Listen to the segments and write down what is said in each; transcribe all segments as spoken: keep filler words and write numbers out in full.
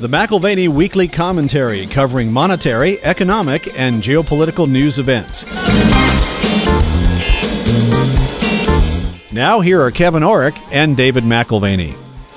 The McIlvaney Weekly Commentary, covering monetary, economic, and geopolitical news events. Now here are Kevin Orrick and David McIlvaney.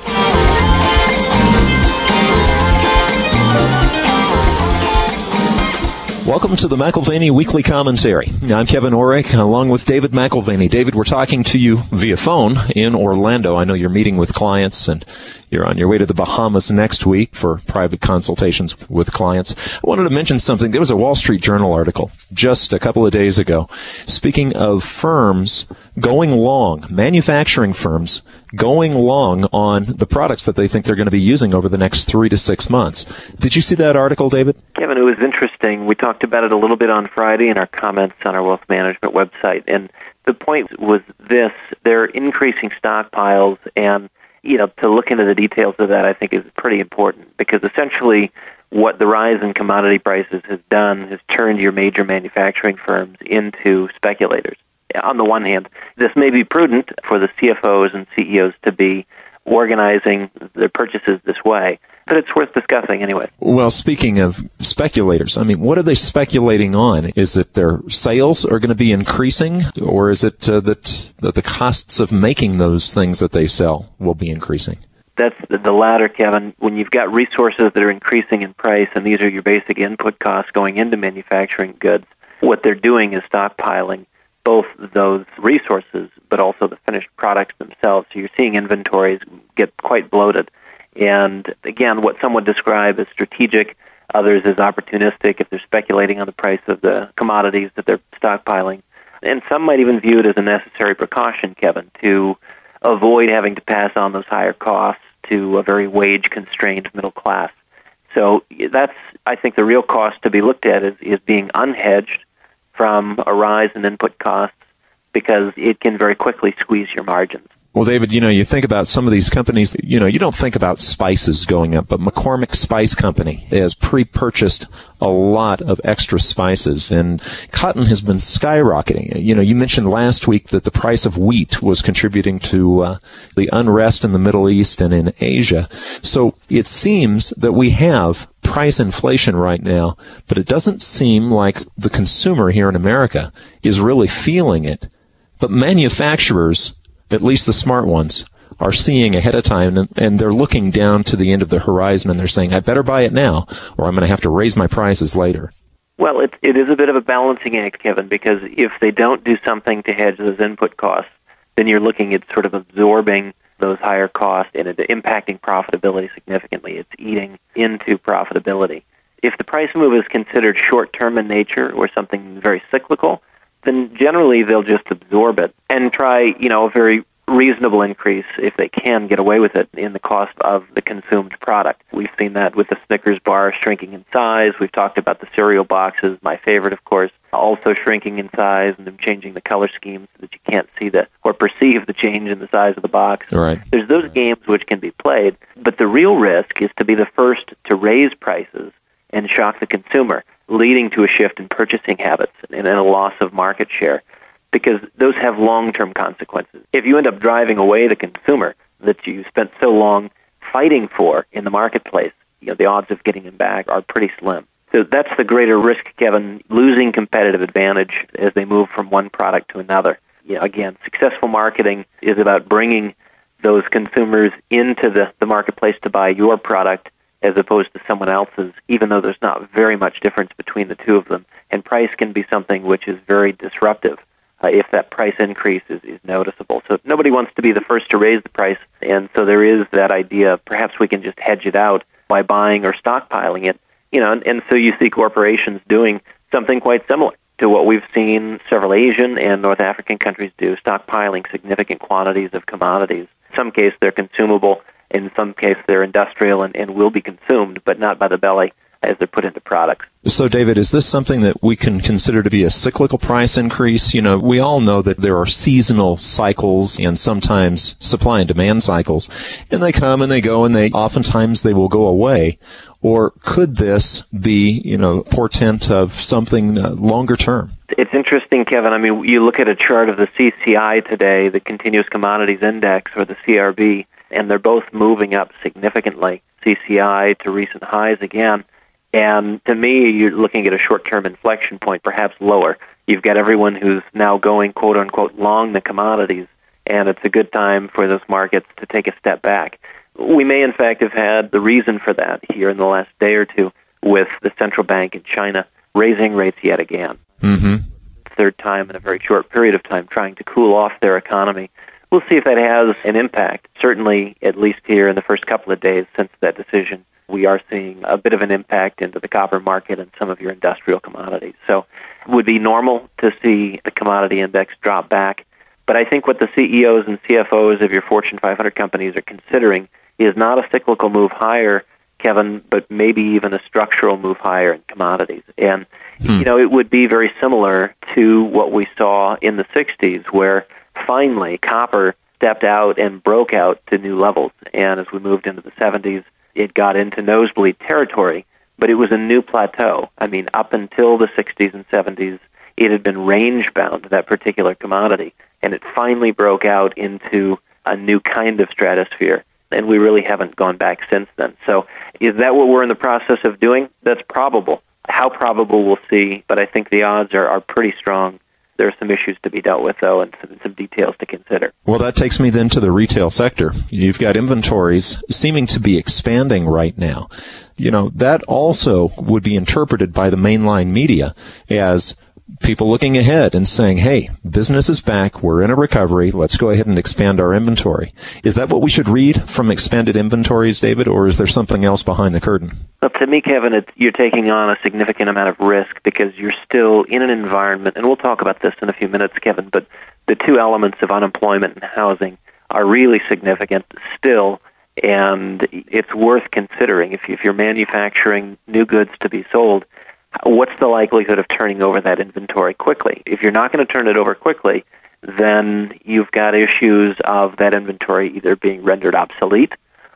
Welcome to the McIlvaney Weekly Commentary. I'm Kevin Orrick, along with David McIlvaney. David, we're talking to you via phone in Orlando. I know you're meeting with clients, and you're on your way to the Bahamas next week for private consultations with clients. I wanted to mention something. There was a Wall Street Journal article just a couple of days ago, speaking of firms going long, manufacturing firms going long on the products that they think they're going to be using over the next three to six months. Did you see that article, David? Kevin, it was interesting. We talked about it a little bit on Friday in our comments on our wealth management website. And the point was this: they're increasing stockpiles, and you know, to look into the details of that, I think is pretty important, because essentially what the rise in commodity prices has done is turned your major manufacturing firms into speculators. On the one hand, this may be prudent for the C F Os and C E Os to be organizing their purchases this way, but it's worth discussing anyway. Well, speaking of speculators, I mean, what are they speculating on? Is it their sales are going to be increasing, or is it uh, that, that the costs of making those things that they sell will be increasing? That's the, the latter, Kevin. When you've got resources that are increasing in price, and these are your basic input costs going into manufacturing goods, what they're doing is stockpiling both those resources, but also the finished products themselves. So you're seeing inventories get quite bloated. And again, what some would describe as strategic, others as opportunistic if they're speculating on the price of the commodities that they're stockpiling. And some might even view it as a necessary precaution, Kevin, to avoid having to pass on those higher costs to a very wage-constrained middle class. So that's, I think, the real cost to be looked at is, is being unhedged from a rise in input costs, because it can very quickly squeeze your margins. Well, David, you know, you think about some of these companies, you know, you don't think about spices going up, but McCormick Spice Company has pre-purchased a lot of extra spices, and cotton has been skyrocketing. You know, you mentioned last week that the price of wheat was contributing to uh, the unrest in the Middle East and in Asia. So it seems that we have price inflation right now, but it doesn't seem like the consumer here in America is really feeling it. But manufacturers, at least the smart ones, are seeing ahead of time, and, and they're looking down to the end of the horizon, and they're saying, I better buy it now, or I'm going to have to raise my prices later. Well, it, it is a bit of a balancing act, Kevin, because if they don't do something to hedge those input costs, then you're looking at sort of absorbing those higher costs and it impacting profitability significantly. It's eating into profitability. If the price move is considered short-term in nature or something very cyclical, then generally they'll just absorb it and try, you know, a very reasonable increase, if they can get away with it, in the cost of the consumed product. We've seen that with the Snickers bar shrinking in size. We've talked about the cereal boxes, my favorite, of course, also shrinking in size and them changing the color scheme so that you can't see the or perceive the change in the size of the box. Right. There's those games which can be played, but the real risk is to be the first to raise prices and shock the consumer, leading to a shift in purchasing habits and a loss of market share, because those have long-term consequences. If you end up driving away the consumer that you spent so long fighting for in the marketplace, you know, the odds of getting him back are pretty slim. So that's the greater risk, Kevin, losing competitive advantage as they move from one product to another. You know, again, successful marketing is about bringing those consumers into the, the marketplace to buy your product as opposed to someone else's, even though there's not very much difference between the two of them. And price can be something which is very disruptive uh, if that price increase is, is noticeable. So nobody wants to be the first to raise the price, and so there is that idea, perhaps we can just hedge it out by buying or stockpiling it. You know, and, and so you see corporations doing something quite similar to what we've seen several Asian and North African countries do, stockpiling significant quantities of commodities. In some cases, they're consumable. In some cases, they're industrial and, and will be consumed, but not by the belly as they're put into products. So, David, is this something that we can consider to be a cyclical price increase? You know, we all know that there are seasonal cycles and sometimes supply and demand cycles, and they come and they go, and they oftentimes they will go away. Or could this be, you know, portent of something uh, longer term? It's interesting, Kevin. I mean, you look at a chart of the C C I today, the Continuous Commodities Index, or the C R B, and they're both moving up significantly. C C I to recent highs again. And to me, you're looking at a short-term inflection point, perhaps lower. You've got everyone who's now going, quote-unquote, long the commodities, and it's a good time for those markets to take a step back. We may, in fact, have had the reason for that here in the last day or two with the central bank in China raising rates yet again. Mm-hmm. Third time in a very short period of time, trying to cool off their economy. We'll see if that has an impact. Certainly, at least here in the first couple of days since that decision, we are seeing a bit of an impact into the copper market and some of your industrial commodities. So it would be normal to see the commodity index drop back. But I think what the C E Os and C F Os of your Fortune five hundred companies are considering is not a cyclical move higher, Kevin, but maybe even a structural move higher in commodities. And, hmm. you know, it would be very similar to what we saw in the sixties, where finally copper stepped out and broke out to new levels. And as we moved into the seventies, it got into nosebleed territory, but it was a new plateau. I mean, up until the sixties and seventies, it had been range-bound, that particular commodity, and it finally broke out into a new kind of stratosphere, and we really haven't gone back since then. So is that what we're in the process of doing? That's probable. How probable, we'll see, but I think the odds are, are pretty strong. There are some issues to be dealt with, though, and some, some details to consider. Well, that takes me then to the retail sector. You've got inventories seeming to be expanding right now. You know, that also would be interpreted by the mainline media as people looking ahead and saying, hey, business is back, we're in a recovery, let's go ahead and expand our inventory. Is that what we should read from expanded inventories, David, or is there something else behind the curtain? Well, to me, Kevin, it's, you're taking on a significant amount of risk because you're still in an environment, and we'll talk about this in a few minutes, Kevin, but the two elements of unemployment and housing are really significant still, and it's worth considering. If, you, if you're manufacturing new goods to be sold, what's the likelihood of turning over that inventory quickly? If you're not going to turn it over quickly, then you've got issues of that inventory either being rendered obsolete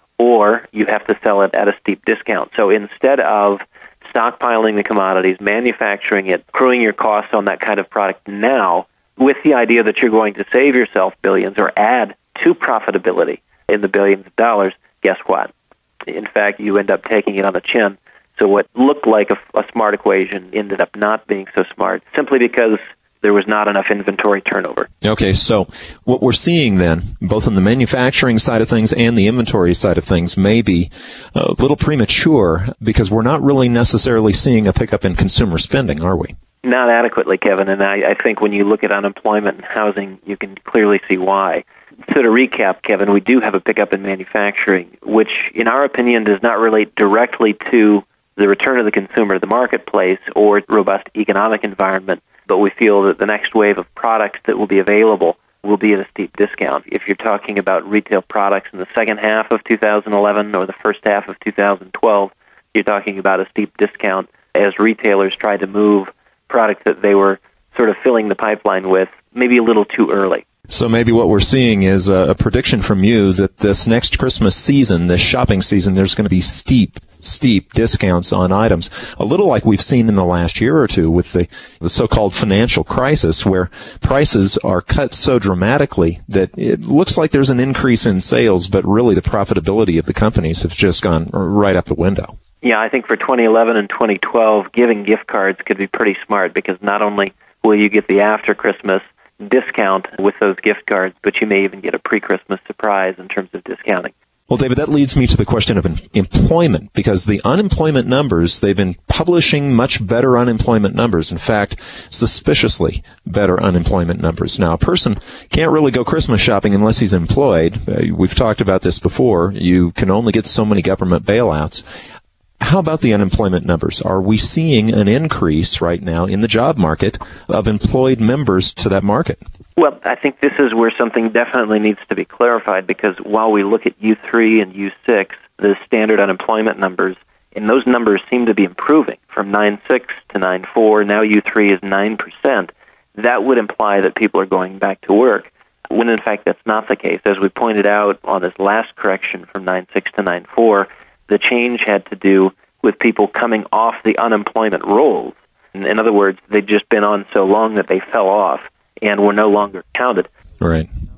or you have to sell it at a steep discount. So instead of stockpiling the commodities, manufacturing it, accruing your costs on that kind of product now with the idea that you're going to save yourself billions or add to profitability in the billions of dollars, guess what? In fact, you end up taking it on the chin. So what looked like a, a smart equation ended up not being so smart, simply because there was not enough inventory turnover. Okay, so what we're seeing then, both on the manufacturing side of things and the inventory side of things, may be a little premature because we're not really necessarily seeing a pickup in consumer spending, are we? Not adequately, Kevin, and I, I think when you look at unemployment and housing, you can clearly see why. So to recap, Kevin, we do have a pickup in manufacturing, which in our opinion does not relate directly to the return of the consumer to the marketplace or robust economic environment, but we feel that the next wave of products that will be available will be at a steep discount. If you're talking about retail products in the second half of two thousand eleven or the first half of two thousand twelve, you're talking about a steep discount as retailers try to move products that they were sort of filling the pipeline with maybe a little too early. So maybe what we're seeing is a, a prediction from you that this next Christmas season, this shopping season, there's going to be steep, steep discounts on items. A little like we've seen in the last year or two with the, the so-called financial crisis, where prices are cut so dramatically that it looks like there's an increase in sales, but really the profitability of the companies have just gone right out the window. Yeah, I think for twenty eleven and twenty twelve, giving gift cards could be pretty smart because not only will you get the after Christmas discount with those gift cards, but you may even get a pre-Christmas surprise in terms of discounting. Well, David, that leads me to the question of employment, because the unemployment numbers, they've been publishing much better unemployment numbers. In fact, suspiciously better unemployment numbers. Now, a person can't really go Christmas shopping unless he's employed. Uh, we've talked about this before. You can only get so many government bailouts. How about the unemployment numbers? Are we seeing an increase right now in the job market of employed members to that market? Well, I think this is where something definitely needs to be clarified, because while we look at U three and U six, the standard unemployment numbers, and those numbers seem to be improving from nine point six to nine point four, now U three is nine percent, that would imply that people are going back to work, when in fact that's not the case. As we pointed out on this last correction from nine point six to nine point four, the change had to do with people coming off the unemployment rolls. In other words, they'd just been on so long that they fell off and were no longer counted. Right.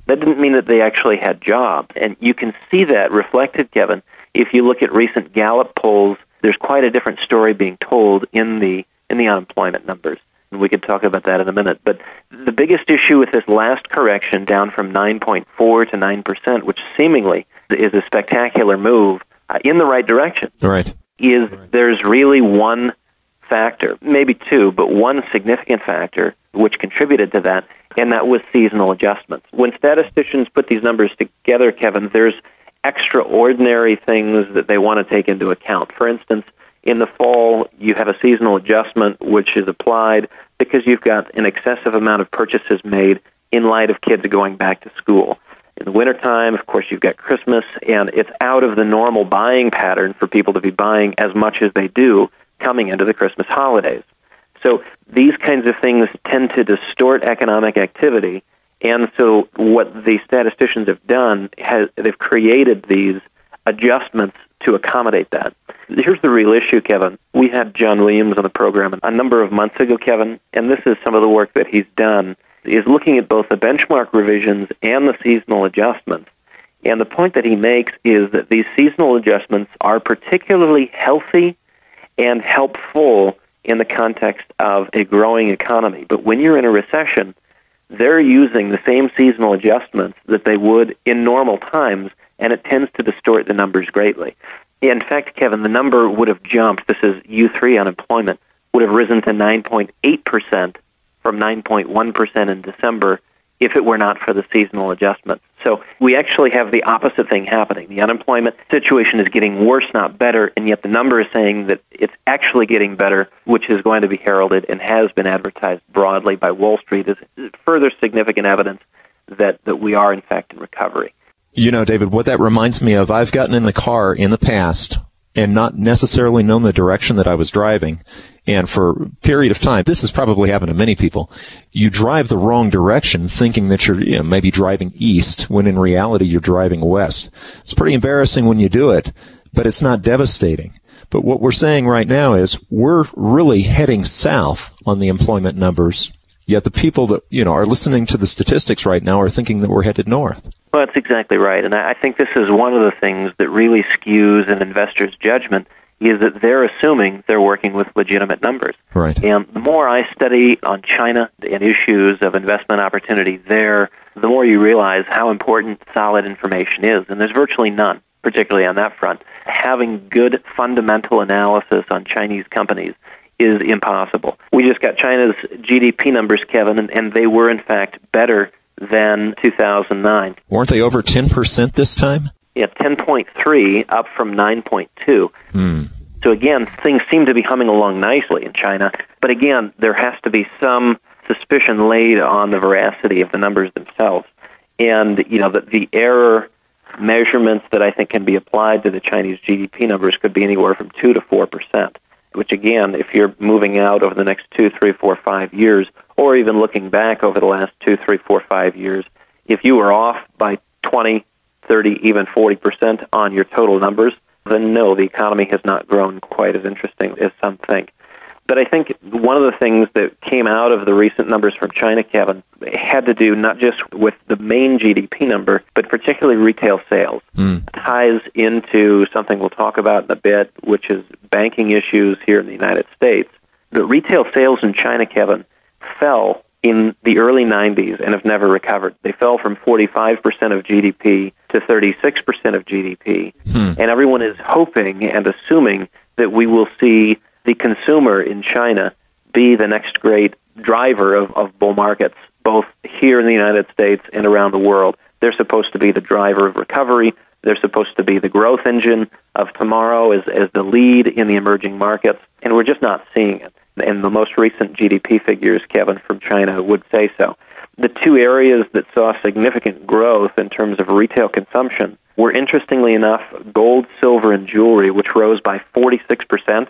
That didn't mean that they actually had jobs. And you can see that reflected, Kevin. If you look at recent Gallup polls, there's quite a different story being told in the in the unemployment numbers. And we could talk about that in a minute. But the biggest issue with this last correction, down from nine point four to nine percent, which seemingly is a spectacular move uh, in the right direction, right. is there's really one factor, maybe two, but one significant factor which contributed to that, and that was seasonal adjustments. When statisticians put these numbers together, Kevin, there's extraordinary things that they want to take into account. For instance, in the fall, you have a seasonal adjustment which is applied because you've got an excessive amount of purchases made in light of kids going back to school. In the wintertime, of course, you've got Christmas, and it's out of the normal buying pattern for people to be buying as much as they do coming into the Christmas holidays. So these kinds of things tend to distort economic activity, and so what the statisticians have done, has they've created these adjustments to accommodate that. Here's the real issue, Kevin. We had John Williams on the program a number of months ago, Kevin, and this is some of the work that he's done, is looking at both the benchmark revisions and the seasonal adjustments. And the point that he makes is that these seasonal adjustments are particularly healthy and helpful in the context of a growing economy. But when you're in a recession, they're using the same seasonal adjustments that they would in normal times, and it tends to distort the numbers greatly. In fact, Kevin, the number would have jumped, this is U three unemployment, would have risen to nine point eight percent from nine point one percent in December if it were not for the seasonal adjustments. So we actually have the opposite thing happening. The unemployment situation is getting worse, not better, and yet the number is saying that it's actually getting better, which is going to be heralded and has been advertised broadly by Wall Street as further significant evidence that, that we are, in fact, in recovery. You know, David, what that reminds me of, I've gotten in the car in the past and not necessarily known the direction that I was driving. And for a period of time, this has probably happened to many people, you drive the wrong direction thinking that you're you know, maybe driving east when in reality you're driving west. It's pretty embarrassing when you do it, but it's not devastating. But what we're saying right now is we're really heading south on the employment numbers, yet the people that you know are listening to the statistics right now are thinking that we're headed north. Well, that's exactly right. And I think this is one of the things that really skews an investor's judgment is that they're assuming they're working with legitimate numbers. Right. And the more I study on China and issues of investment opportunity there, the more you realize how important solid information is. And there's virtually none, particularly on that front. Having good fundamental analysis on Chinese companies is impossible. We just got China's G D P numbers, Kevin, and, and they were, in fact, better than two thousand nine. Weren't they over ten percent this time? Yeah, ten point three, up from nine point two. Hmm. So again, things seem to be humming along nicely in China. But again, there has to be some suspicion laid on the veracity of the numbers themselves. And, you know, the, the error measurements that I think can be applied to the Chinese G D P numbers could be anywhere from two to four percent, which again, if you're moving out over the next two, three, four, five years, or even looking back over the last two, three, four, five years, if you were off by twenty, thirty, even forty percent on your total numbers, then no, the economy has not grown quite as interesting as some think. But I think one of the things that came out of the recent numbers from China, Kevin, had to do not just with the main G D P number, but particularly retail sales. Mm. It ties into something we'll talk about in a bit, which is banking issues here in the United States. The retail sales in China, Kevin, fell in the early nineties and have never recovered. They fell from forty-five percent of G D P to thirty-six percent of G D P. Hmm. And everyone is hoping and assuming that we will see the consumer in China be the next great driver of, of bull markets, both here in the United States and around the world. They're supposed to be the driver of recovery. They're supposed to be the growth engine of tomorrow as, as the lead in the emerging markets, and we're just not seeing it. And the most recent G D P figures, Kevin, from China would say so. The two areas that saw significant growth in terms of retail consumption were, interestingly enough, gold, silver, and jewelry, which rose by forty-six percent.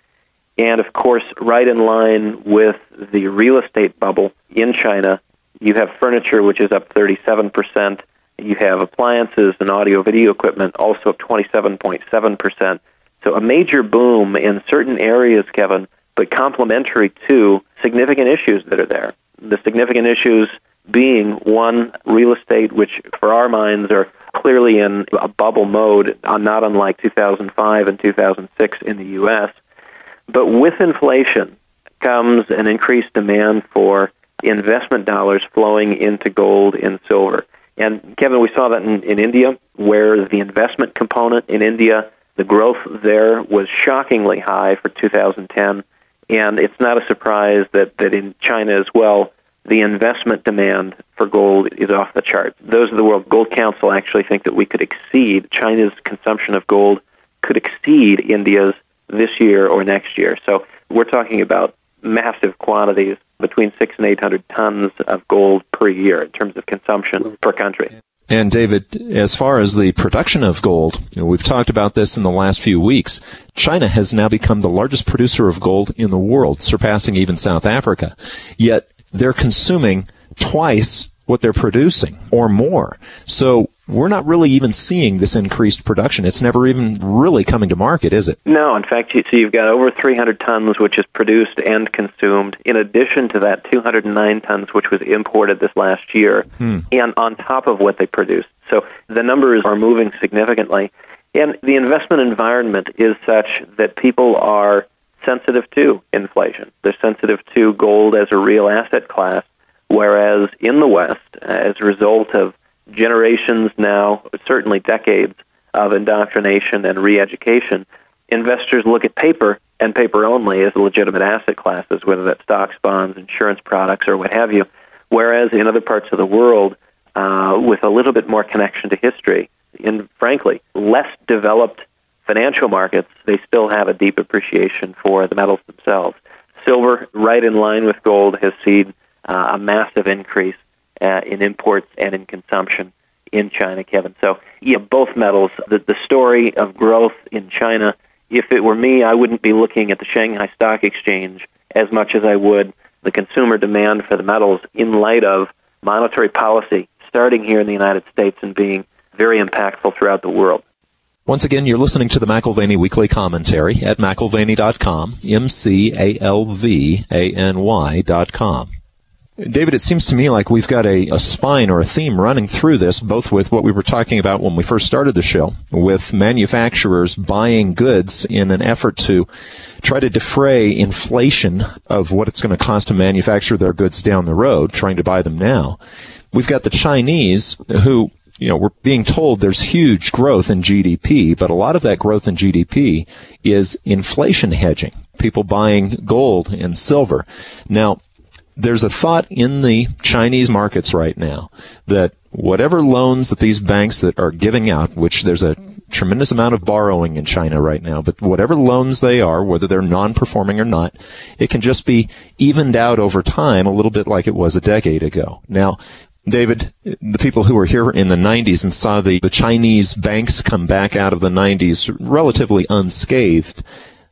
And, of course, right in line with the real estate bubble in China, you have furniture, which is up thirty-seven percent. You have appliances and audio-video equipment, also up twenty-seven point seven percent. So a major boom in certain areas, Kevin, but complementary to significant issues that are there. The significant issues being, one, real estate, which for our minds are clearly in a bubble mode, not unlike two thousand five and two thousand six in the U S. But with inflation comes an increased demand for investment dollars flowing into gold and silver. And, Kevin, we saw that in, in India, where the investment component in India, the growth there was shockingly high for two thousand ten. And it's not a surprise that, that in China as well, the investment demand for gold is off the charts. Those of the World Gold Council actually think that we could exceed, China's consumption of gold could exceed India's this year or next year. So we're talking about massive quantities, between six and eight hundred tons of gold per year in terms of consumption per country. And David, as far as the production of gold, you know, we've talked about this in the last few weeks. China has now become the largest producer of gold in the world, surpassing even South Africa. Yet they're consuming twice what they're producing or more. So we're not really even seeing this increased production. It's never even really coming to market, is it? No, in fact, you, so you've got over three hundred tons, which is produced and consumed, in addition to that two hundred nine tons, which was imported this last year, hmm. and on top of what they produced. So the numbers are moving significantly. And the investment environment is such that people are sensitive to inflation. They're sensitive to gold as a real asset class, whereas in the West, as a result of generations now, certainly decades of indoctrination and re-education, investors look at paper and paper only as legitimate asset classes, whether that's stocks, bonds, insurance products, or what have you, whereas in other parts of the world, uh, with a little bit more connection to history, in, frankly, less developed financial markets, they still have a deep appreciation for the metals themselves. Silver, right in line with gold, has seen uh, a massive increase uh, in imports and in consumption in China, Kevin. So, yeah, both metals, the, the story of growth in China, if it were me, I wouldn't be looking at the Shanghai Stock Exchange as much as I would the consumer demand for the metals in light of monetary policy starting here in the United States and being very impactful throughout the world. Once again, you're listening to the McAlvany Weekly Commentary at McAlvany dot com, M C A L V A N Y dot com. David, it seems to me like we've got a, a spine or a theme running through this, both with what we were talking about when we first started the show, with manufacturers buying goods in an effort to try to defray inflation of what it's going to cost to manufacture their goods down the road, trying to buy them now. We've got the Chinese who, you know, we're being told there's huge growth in G D P, but a lot of that growth in G D P is inflation hedging, people buying gold and silver. Now, there's a thought in the Chinese markets right now that whatever loans that these banks that are giving out, which there's a tremendous amount of borrowing in China right now, but whatever loans they are, whether they're non-performing or not, it can just be evened out over time a little bit like it was a decade ago. Now, David, the people who were here in the nineties and saw the, the Chinese banks come back out of the nineties relatively unscathed,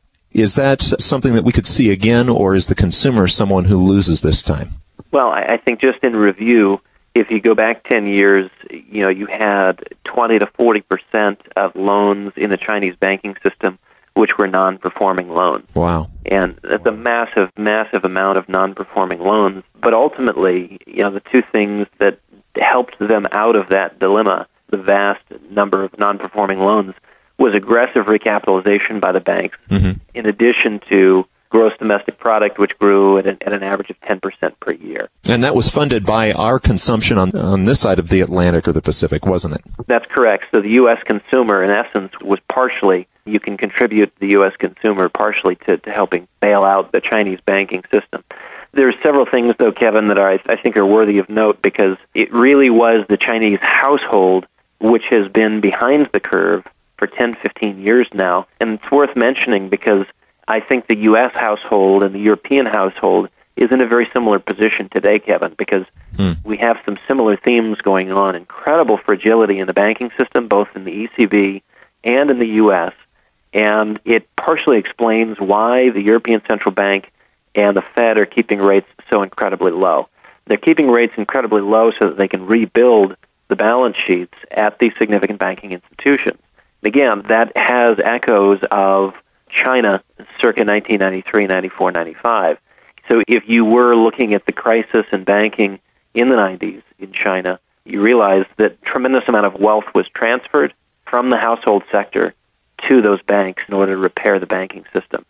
is that something that we could see again, or is the consumer someone who loses this time? Well, I think just in review, if you go back ten years, you know, you had twenty to forty percent of loans in the Chinese banking system which were non-performing loans. Wow. And that's a massive, massive amount of non-performing loans. But ultimately, you know, the two things that helped them out of that dilemma, the vast number of non-performing loans, was aggressive recapitalization by the banks, mm-hmm. in addition to gross domestic product, which grew at an, at an average of ten percent per year. And that was funded by our consumption on, on this side of the Atlantic or the Pacific, wasn't it? That's correct. So the U S consumer, in essence, was partially, you can contribute the U S consumer partially to, to helping bail out the Chinese banking system. There's several things, though, Kevin, that are, I think are worthy of note, because it really was the Chinese household which has been behind the curve for ten, fifteen years now. And it's worth mentioning because I think the U S household and the European household is in a very similar position today, Kevin, because hmm. we have some similar themes going on. Incredible fragility in the banking system, both in the E C B and in the U S, and it partially explains why the European Central Bank and the Fed are keeping rates so incredibly low. They're keeping rates incredibly low so that they can rebuild the balance sheets at these significant banking institutions. Again, that has echoes of China circa nineteen ninety-three, ninety-four, ninety-five. So if you were looking at the crisis in banking in the nineties in China, you realized that a tremendous amount of wealth was transferred from the household sector to those banks in order to repair the banking system.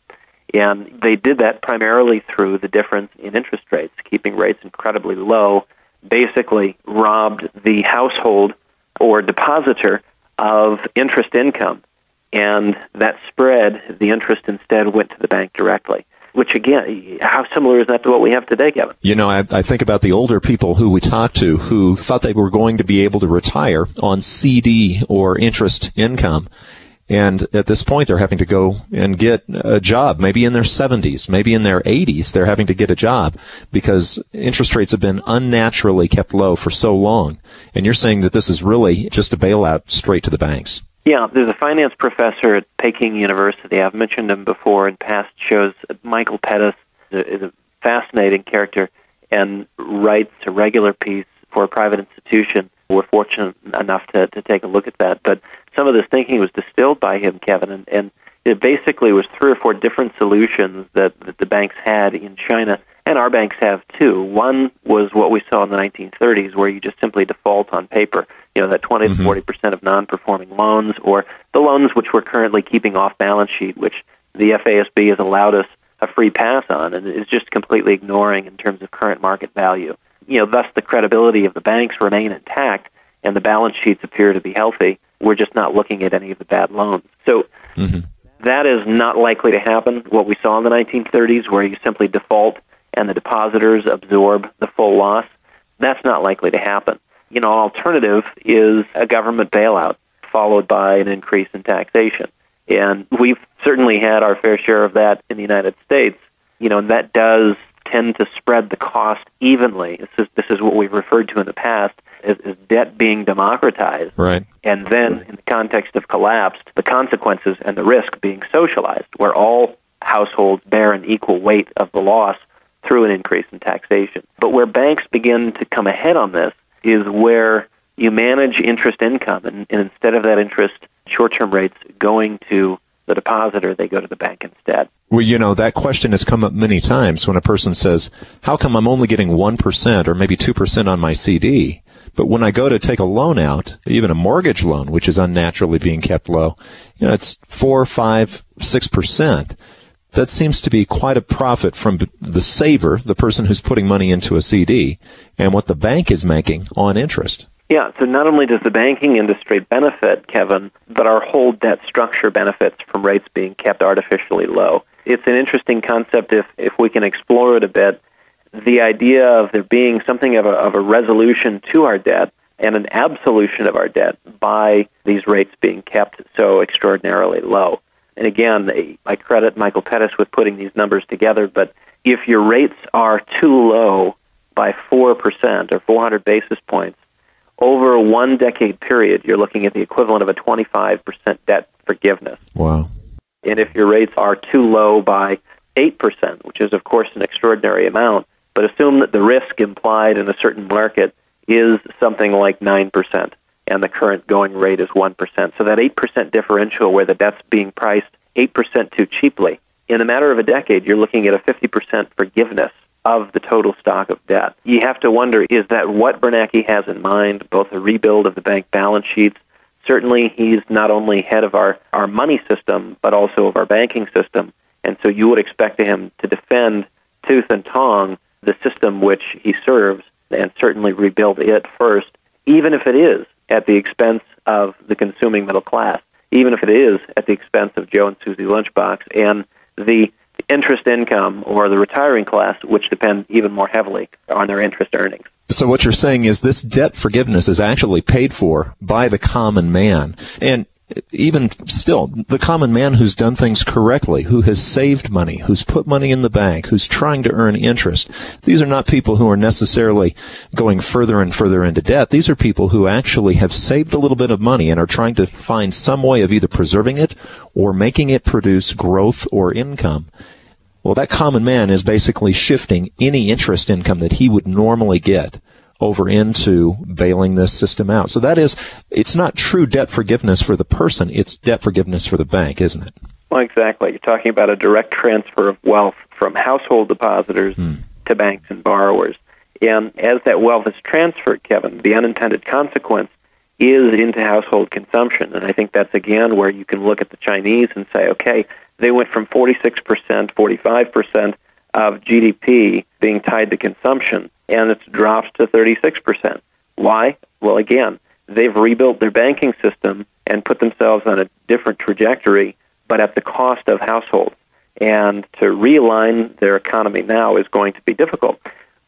And they did that primarily through the difference in interest rates, keeping rates incredibly low, basically robbed the household or depositor of interest income. And that spread, the interest instead went to the bank directly. Which, again, how similar is that to what we have today, Kevin? You know, I, I think about the older people who we talked to who thought they were going to be able to retire on C D or interest income. And at this point, they're having to go and get a job, maybe in their seventies, maybe in their eighties, they're having to get a job because interest rates have been unnaturally kept low for so long. And you're saying that this is really just a bailout straight to the banks. Yeah, there's a finance professor at Peking University. I've mentioned him before in past shows. Michael Pettis is a fascinating character and writes a regular piece for a private institution. We're fortunate enough to, to take a look at that. But some of this thinking was distilled by him, Kevin, and, and it basically was three or four different solutions that, that the banks had in China, and our banks have too. One was what we saw in the nineteen thirties, where you just simply default on paper. You know, that twenty to forty percent of non-performing loans, or the loans which we're currently keeping off balance sheet, which the F A S B has allowed us a free pass on, and is just completely ignoring in terms of current market value. You know, thus the credibility of the banks remain intact, and the balance sheets appear to be healthy. We're just not looking at any of the bad loans. So mm-hmm. that is not likely to happen. What we saw in the nineteen thirties, where you simply default and the depositors absorb the full loss, that's not likely to happen. You know, an alternative is a government bailout followed by an increase in taxation. And we've certainly had our fair share of that in the United States. You know, and that does tend to spread the cost evenly. This is, this is what we've referred to in the past as, as debt being democratized. Right. And then, in the context of collapse, the consequences and the risk being socialized, where all households bear an equal weight of the loss through an increase in taxation. But where banks begin to come ahead on this is where you manage interest income, and, and instead of that interest, short-term rates going to the depositor, they go to the bank instead. Well, you know, that question has come up many times when a person says, how come I'm only getting one percent or maybe two percent on my C D? But when I go to take a loan out, even a mortgage loan, which is unnaturally being kept low, you know, it's four, five, six percent. That seems to be quite a profit from the saver, the person who's putting money into a C D, and what the bank is making on interest. Yeah, so not only does the banking industry benefit, Kevin, but our whole debt structure benefits from rates being kept artificially low. It's an interesting concept if, if we can explore it a bit. The idea of there being something of a, of a resolution to our debt and an absolution of our debt by these rates being kept so extraordinarily low. And again, I credit Michael Pettis with putting these numbers together, but if your rates are too low by four percent or four hundred basis points, over a one-decade period, you're looking at the equivalent of a twenty-five percent debt forgiveness. Wow. And if your rates are too low by eight percent, which is, of course, an extraordinary amount, but assume that the risk implied in a certain market is something like nine percent, and the current going rate is one percent. So that eight percent differential where the debt's being priced eight percent too cheaply, in a matter of a decade, you're looking at a fifty percent forgiveness of the total stock of debt. You have to wonder, is that what Bernanke has in mind, both a rebuild of the bank balance sheets? Certainly, he's not only head of our, our money system, but also of our banking system. And so you would expect him to defend tooth and tongue the system which he serves and certainly rebuild it first, even if it is at the expense of the consuming middle class, even if it is at the expense of Joe and Susie Lunchbox and the interest income or the retiring class, which depend even more heavily on their interest earnings. So what you're saying is this debt forgiveness is actually paid for by the common man. And even still, the common man who's done things correctly, who has saved money, who's put money in the bank, who's trying to earn interest. These are not people who are necessarily going further and further into debt. These are people who actually have saved a little bit of money and are trying to find some way of either preserving it or making it produce growth or income. Well, that common man is basically shifting any interest income that he would normally get over into bailing this system out. So that is, it's not true debt forgiveness for the person, it's debt forgiveness for the bank, isn't it? Well, exactly. You're talking about a direct transfer of wealth from household depositors hmm. to banks and borrowers. And as that wealth is transferred, Kevin, the unintended consequence is into household consumption. And I think that's, again, where you can look at the Chinese and say, okay, they went from forty-six percent, forty-five percent of G D P being tied to consumption, and it's dropped to thirty-six percent. Why? Well, again, they've rebuilt their banking system and put themselves on a different trajectory, but at the cost of households. And to realign their economy now is going to be difficult.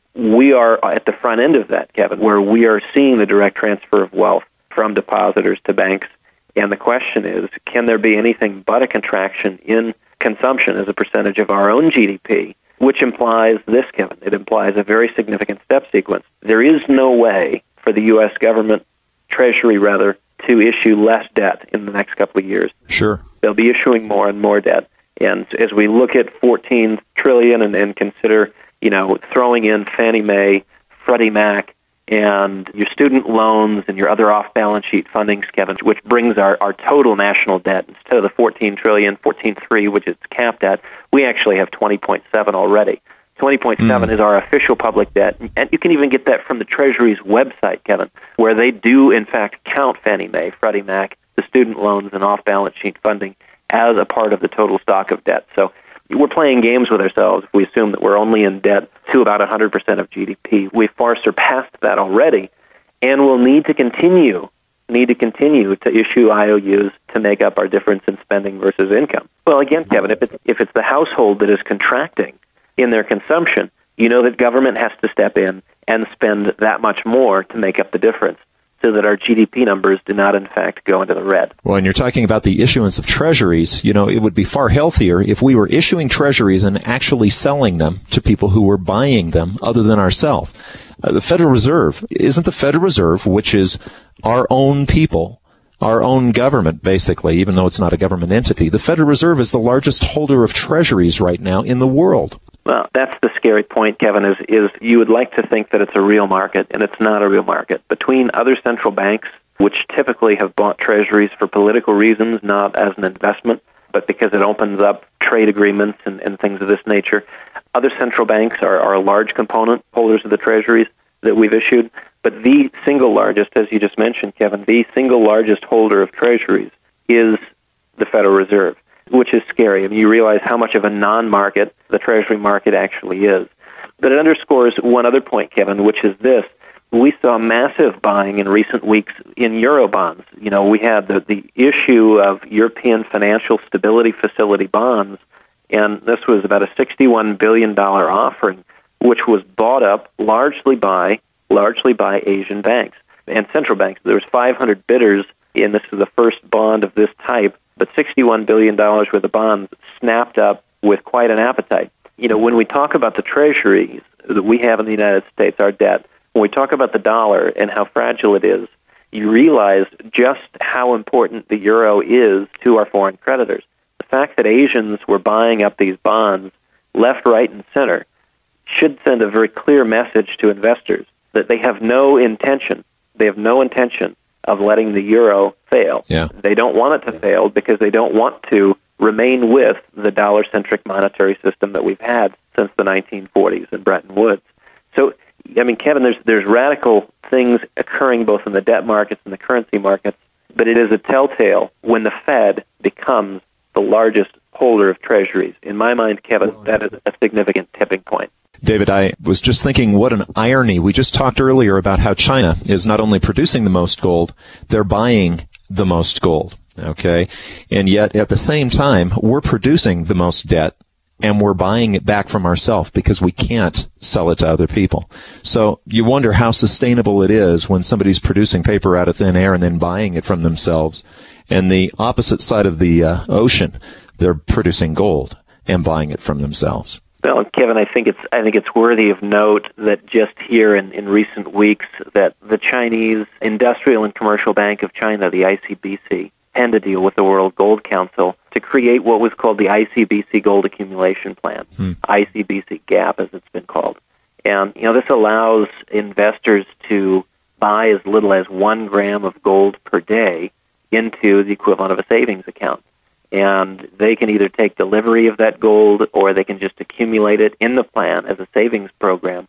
We are at the front end of that, Kevin, where we are seeing the direct transfer of wealth from depositors to banks. And the question is, can there be anything but a contraction in consumption as a percentage of our own G D P, which implies this, Kevin. It implies a very significant step sequence. There is no way for the U S government, Treasury rather, to issue less debt in the next couple of years. Sure. They'll be issuing more and more debt. And as we look at fourteen trillion dollars and, and consider, you know, throwing in Fannie Mae, Freddie Mac, and your student loans and your other off-balance sheet fundings, Kevin, which brings our, our total national debt, instead of the fourteen trillion dollars, fourteen point three, which it's capped at, we actually have twenty point seven already. twenty point seven mm. is our official public debt, and you can even get that from the Treasury's website, Kevin, where they do, in fact, count Fannie Mae, Freddie Mac, the student loans, and off-balance sheet funding as a part of the total stock of debt. So we're playing games with ourselves if we assume that we're only in debt to about one hundred percent of G D P. We've far surpassed that already, and we'll need to continue need to continue to issue I O Us to make up our difference in spending versus income. Well, again, Kevin, if it's, if it's the household that is contracting in their consumption, you know that government has to step in and spend that much more to make up the difference, so that our G D P numbers do not, in fact, go into the red. Well, and you're talking about the issuance of treasuries. You know, it would be far healthier if we were issuing treasuries and actually selling them to people who were buying them other than ourselves. Uh, the Federal Reserve, isn't the Federal Reserve, which is our own people, our own government, basically, even though it's not a government entity, the Federal Reserve is the largest holder of treasuries right now in the world. Well, that's the scary point, Kevin, is, is you would like to think that it's a real market, and it's not a real market. Between other central banks, which typically have bought treasuries for political reasons, not as an investment, but because it opens up trade agreements and, and things of this nature, other central banks are, are a large component holders of the treasuries that we've issued. But the single largest, as you just mentioned, Kevin, the single largest holder of treasuries is the Federal Reserve, which is scary. I mean, you realize how much of a non-market the Treasury market actually is. But it underscores one other point, Kevin, which is this. We saw massive buying in recent weeks in Eurobonds. You know, we had the, the issue of European Financial Stability Facility bonds, and this was about a sixty-one billion dollars offering, which was bought up largely by largely by Asian banks and central banks. There was five hundred bidders, and this is the first bond of this type, but sixty-one billion dollars worth of bonds snapped up with quite an appetite. You know, when we talk about the treasuries that we have in the United States, our debt, when we talk about the dollar and how fragile it is, you realize just how important the euro is to our foreign creditors. The fact that Asians were buying up these bonds left, right, and center should send a very clear message to investors that they have no intention, they have no intention of letting the euro fail. Yeah. They don't want it to fail because they don't want to remain with the dollar-centric monetary system that we've had since the nineteen forties and Bretton Woods. So, I mean, Kevin, there's there's radical things occurring both in the debt markets and the currency markets, but it is a telltale when the Fed becomes the largest holder of treasuries. In my mind, Kevin, that is a significant tipping point. David, I was just thinking what an irony. We just talked earlier about how China is not only producing the most gold, they're buying the most gold, okay? And yet, at the same time, we're producing the most debt, and we're buying it back from ourselves because we can't sell it to other people. So you wonder how sustainable it is when somebody's producing paper out of thin air and then buying it from themselves. And the opposite side of the uh, ocean, they're producing gold and buying it from themselves. Well, Kevin, I think it's I think it's worthy of note that just here in, in recent weeks that the Chinese Industrial and Commercial Bank of China, the I C B C, had to deal with the World Gold Council to create what was called the I C B C Gold Accumulation Plan, hmm. I C B C GAP as it's been called. And, you know, this allows investors to buy as little as one gram of gold per day into the equivalent of a savings account. And they can either take delivery of that gold or they can just accumulate it in the plan as a savings program.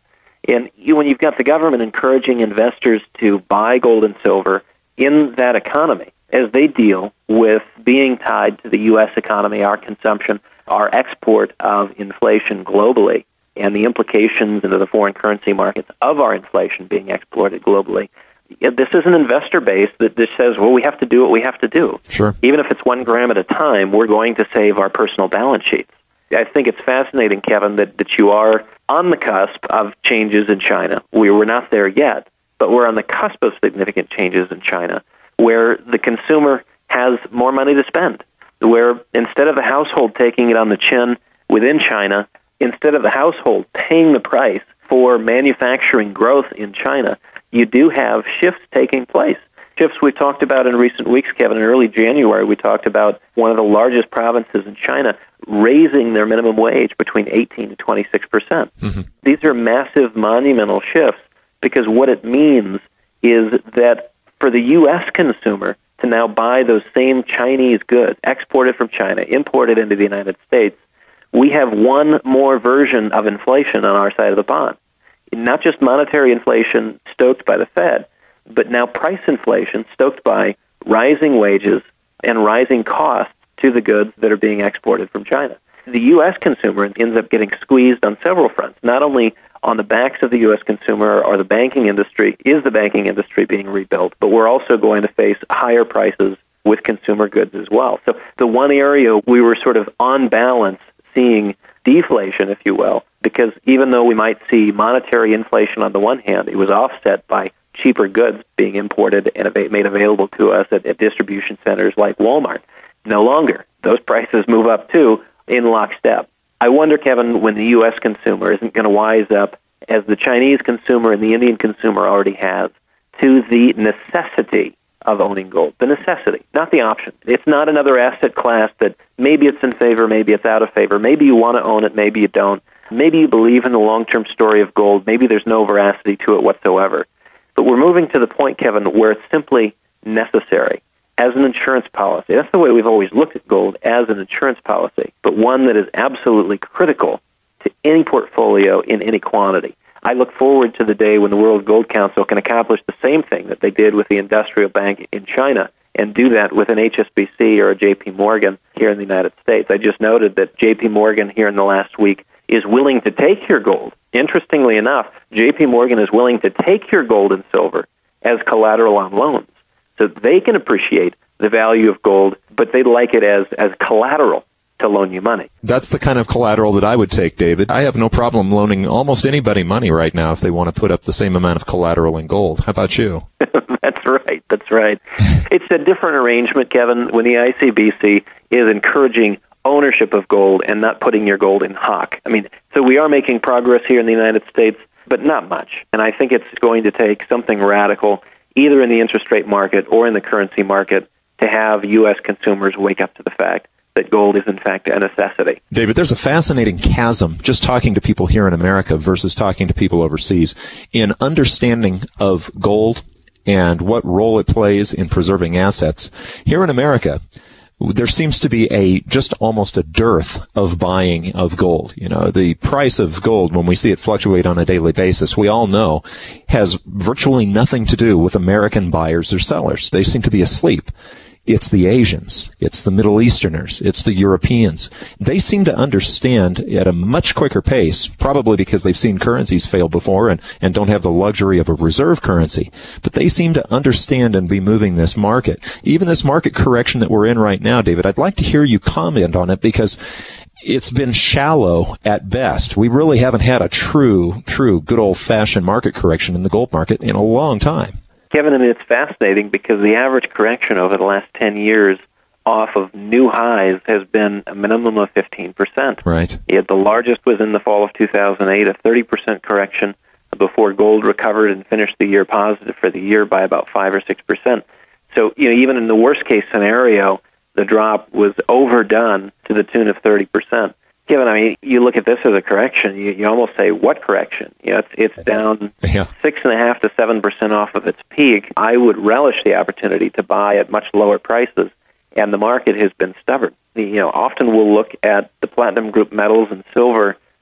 And you, when you've got the government encouraging investors to buy gold and silver in that economy as they deal with being tied to the U S economy, our consumption, our export of inflation globally, and the implications into the foreign currency markets of our inflation being exported globally, this is an investor base that just says, well, we have to do what we have to do. Sure. Even if it's one gram at a time, we're going to save our personal balance sheets. I think it's fascinating, Kevin, that, that you are on the cusp of changes in China. We were not there yet, but we're on the cusp of significant changes in China, where the consumer has more money to spend, where instead of the household taking it on the chin within China, instead of the household paying the price for manufacturing growth in China, you do have shifts taking place. Shifts we've talked about in recent weeks, Kevin. In early January, we talked about one of the largest provinces in China raising their minimum wage between eighteen to twenty-six percent. Mm-hmm. These are massive, monumental shifts, because what it means is that for the U S consumer to now buy those same Chinese goods exported from China, imported into the United States, we have one more version of inflation on our side of the pond. Not just monetary inflation stoked by the Fed, but now price inflation stoked by rising wages and rising costs to the goods that are being exported from China. The U S consumer ends up getting squeezed on several fronts, not only on the backs of the U S consumer or the banking industry, is the banking industry being rebuilt, but we're also going to face higher prices with consumer goods as well. So the one area we were sort of on balance seeing deflation, if you will, because even though we might see monetary inflation on the one hand, it was offset by cheaper goods being imported and made available to us at, at distribution centers like Walmart. No longer. Those prices move up, too, in lockstep. I wonder, Kevin, when the U S consumer isn't going to wise up, as the Chinese consumer and the Indian consumer already has, to the necessity of owning gold. The necessity, not the option. It's not another asset class that maybe it's in favor, maybe it's out of favor. Maybe you want to own it, maybe you don't. Maybe you believe in the long-term story of gold. Maybe there's no veracity to it whatsoever. But we're moving to the point, Kevin, where it's simply necessary as an insurance policy. That's the way we've always looked at gold, as an insurance policy, but one that is absolutely critical to any portfolio in any quantity. I look forward to the day when the World Gold Council can accomplish the same thing that they did with the Industrial Bank in China and do that with an H S B C or a J P Morgan here in the United States. I just noted that J P Morgan here in the last week is willing to take your gold. Interestingly enough, J P Morgan is willing to take your gold and silver as collateral on loans. So they can appreciate the value of gold, but they'd like it as, as collateral to loan you money. That's the kind of collateral that I would take, David. I have no problem loaning almost anybody money right now if they want to put up the same amount of collateral in gold. How about you? That's right. That's right. It's a different arrangement, Kevin, when the I C B C is encouraging ownership of gold and not putting your gold in hock. I mean, so we are making progress here in the United States, but not much. And I think it's going to take something radical, either in the interest rate market or in the currency market, to have U S consumers wake up to the fact that gold is, in fact, a necessity. David, there's a fascinating chasm just talking to people here in America versus talking to people overseas in understanding of gold and what role it plays in preserving assets. Here in America, there seems to be a just almost a dearth of buying of gold. You know, the price of gold, when we see it fluctuate on a daily basis, we all know has virtually nothing to do with American buyers or sellers. They seem to be asleep. It's the Asians. It's the Middle Easterners. It's the Europeans. They seem to understand at a much quicker pace, probably because they've seen currencies fail before and, and don't have the luxury of a reserve currency. But they seem to understand and be moving this market. Even this market correction that we're in right now, David, I'd like to hear you comment on it because it's been shallow at best. We really haven't had a true, true good old-fashioned market correction in the gold market in a long time. Kevin, I mean, it's fascinating because the average correction over the last ten years off of new highs has been a minimum of fifteen percent. Right. Yet the largest was in the fall of two thousand eight, a thirty percent correction before gold recovered and finished the year positive for the year by about five or six percent. So, you know, even in the worst-case scenario, the drop was overdone to the tune of thirty percent. Kevin, I mean, you look at this as a correction, you, you almost say, what correction? You know, it's, it's down yeah. six and a half to seven percent off of its peak. I would relish the opportunity to buy at much lower prices, and the market has been stubborn. You know, often we'll look at the platinum group metals and silver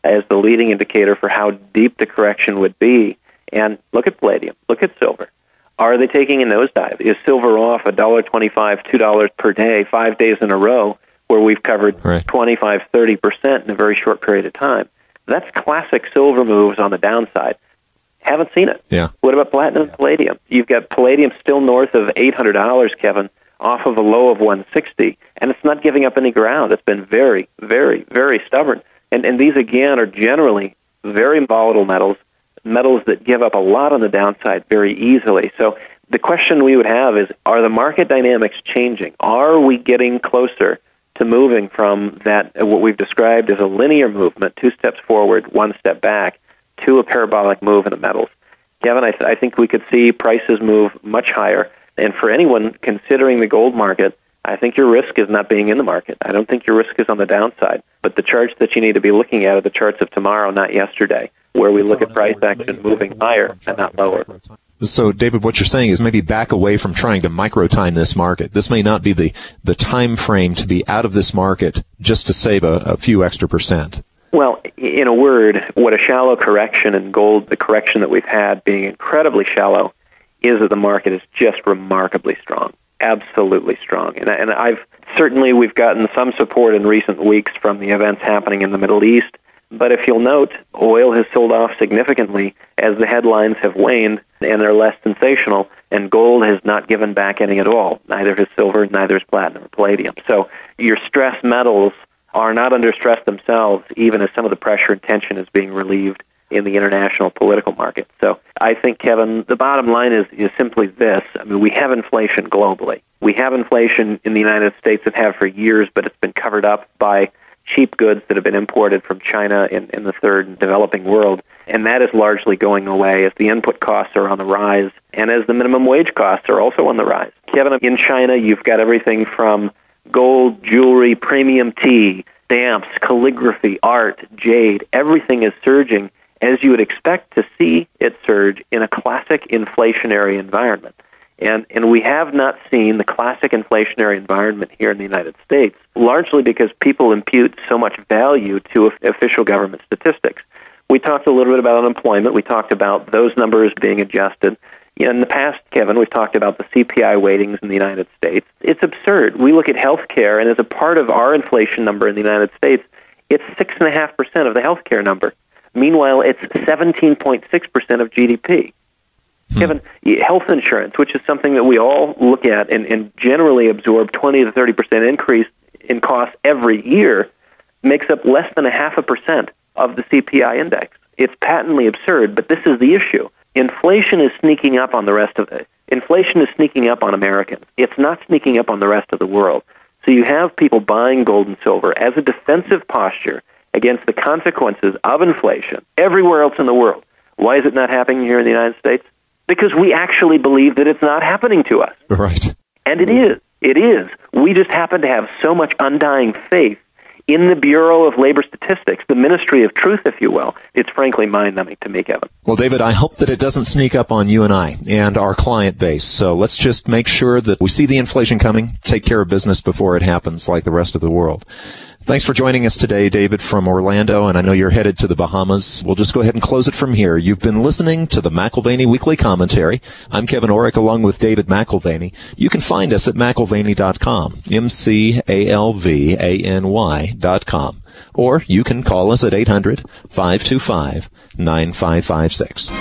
as the leading indicator for how deep the correction would be. And look at palladium. Look at silver. Are they taking a nosedive? Is silver off one dollar twenty-five, two dollars per day, five days in a row, where we've covered right. twenty-five, thirty percent in a very short period of time? That's classic silver moves on the downside. Haven't seen it. Yeah. What about platinum and palladium? You've got palladium still north of eight hundred dollars, Kevin, off of a low of one hundred sixty dollars, and it's not giving up any ground. It's been very, very, very stubborn. And, and these, again, are generally very volatile metals, metals that give up a lot on the downside very easily. So the question we would have is, are the market dynamics changing? Are we getting closer to moving from that, what we've described as a linear movement, two steps forward, one step back, to a parabolic move in the metals? Kevin, I, th- I think we could see prices move much higher. And for anyone considering the gold market, I think your risk is not being in the market. I don't think your risk is on the downside. But the charts that you need to be looking at are the charts of tomorrow, not yesterday, where we look at price action moving higher and not lower. So, David, what you're saying is maybe back away from trying to micro-time this market. This may not be the, the time frame to be out of this market just to save a, a few extra percent. Well, in a word, what a shallow correction in gold, the correction that we've had being incredibly shallow, is that the market is just remarkably strong, absolutely strong. And, and I've certainly we've gotten some support in recent weeks from the events happening in the Middle East. But if you'll note, oil has sold off significantly as the headlines have waned and they're less sensational, and gold has not given back any at all. Neither has silver, neither has platinum or palladium. So your stress metals are not under stress themselves, even as some of the pressure and tension is being relieved in the international political market. So I think, Kevin, the bottom line is, is simply this. I mean, we have inflation globally. We have inflation in the United States that have for years, but it's been covered up by cheap goods that have been imported from China in, in the third and developing world. And that is largely going away as the input costs are on the rise and as the minimum wage costs are also on the rise. Kevin, in China, you've got everything from gold, jewelry, premium tea, stamps, calligraphy, art, jade. Everything is surging as you would expect to see it surge in a classic inflationary environment. And and we have not seen the classic inflationary environment here in the United States, largely because people impute so much value to official government statistics. We talked a little bit about unemployment. We talked about those numbers being adjusted. You know, in the past, Kevin, we've talked about the C P I weightings in the United States. It's absurd. We look at health care, and as a part of our inflation number in the United States, it's six point five percent of the health care number. Meanwhile, it's seventeen point six percent of G D P. Hmm. Kevin, health insurance, which is something that we all look at and, and generally absorb twenty to thirty percent increase in costs every year, makes up less than a half a percent of the C P I index. It's patently absurd, but this is the issue. Inflation is sneaking up on the rest of it. Inflation is sneaking up on Americans. It's not sneaking up on the rest of the world. So you have people buying gold and silver as a defensive posture against the consequences of inflation everywhere else in the world. Why is it not happening here in the United States? Because we actually believe that it's not happening to us. Right. And it is. It is. We just happen to have so much undying faith in the Bureau of Labor Statistics, the Ministry of Truth, if you will. It's frankly mind-numbing to me, Kevin. Well, David, I hope that it doesn't sneak up on you and I and our client base. So let's just make sure that we see the inflation coming, take care of business before it happens like the rest of the world. Thanks for joining us today, David, from Orlando, and I know you're headed to the Bahamas. We'll just go ahead and close it from here. You've been listening to the McAlvany Weekly Commentary. I'm Kevin Orrick, along with David McAlvany. You can find us at McAlvany dot com, M C A L V A N Y dot com. Or you can call us at eight hundred, five two five, nine five five six.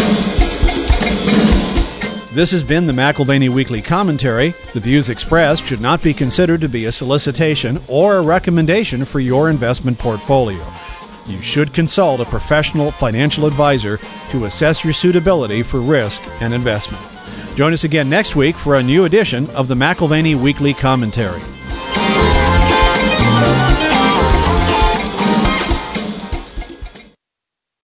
This has been the McAlvany Weekly Commentary. The views expressed should not be considered to be a solicitation or a recommendation for your investment portfolio. You should consult a professional financial advisor to assess your suitability for risk and investment. Join us again next week for a new edition of the McAlvany Weekly Commentary.